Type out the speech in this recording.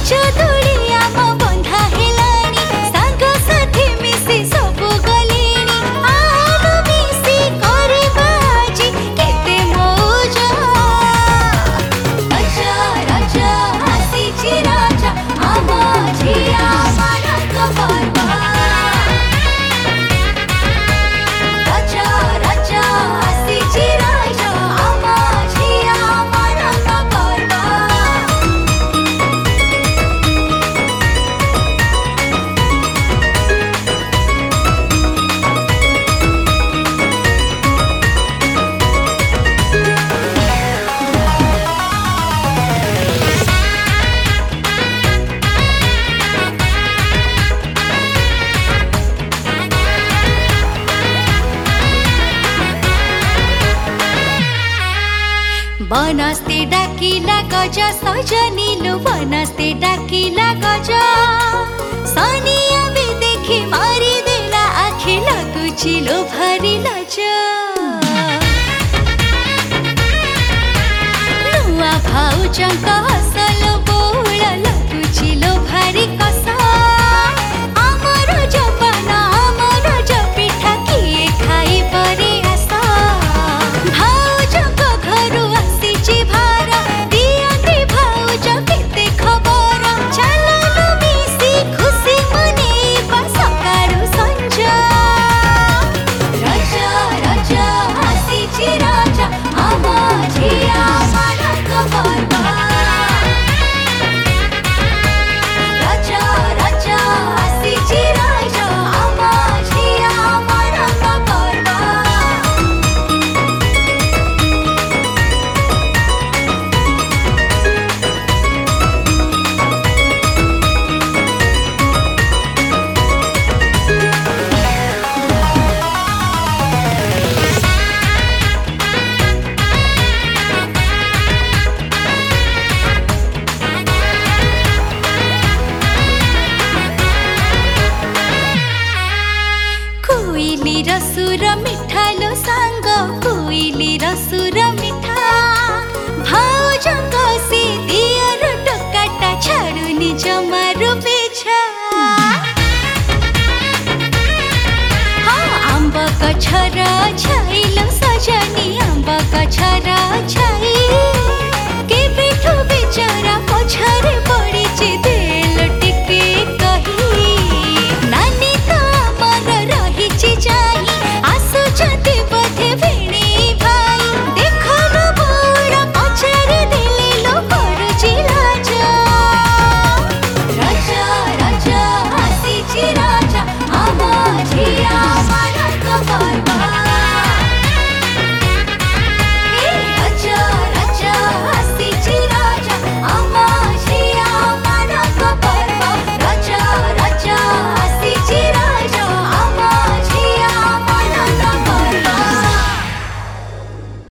बनस्ते डाकिला गज सजनिलो बनस्ते डाकिला गज सनिया भी देखि मारिदेला आखि लगुचिलो भरि लज नुआ भाउजंक हसलो बोल लगुचिलो भरि कस आमर जपन आमर जपिठा किए खाइ परे आस भाउजंक घरु आसिछि भार दियते भाउज केते खबर चलनु मिसी खुशी मनेबा सकाळु संज राजा राजा आसिछि राजा आम झिया मानक पर्व राजा राजा आसिछि राजा आम झिया मानक पर्व कोइली रसुर मिठालो सांग कोइली रसुर मिठा भाउजंक से दियर टोकाटा छाडुनी जमारु बेछा हाँ आंब गछर छाइलो सजनी आंब गछर छाइ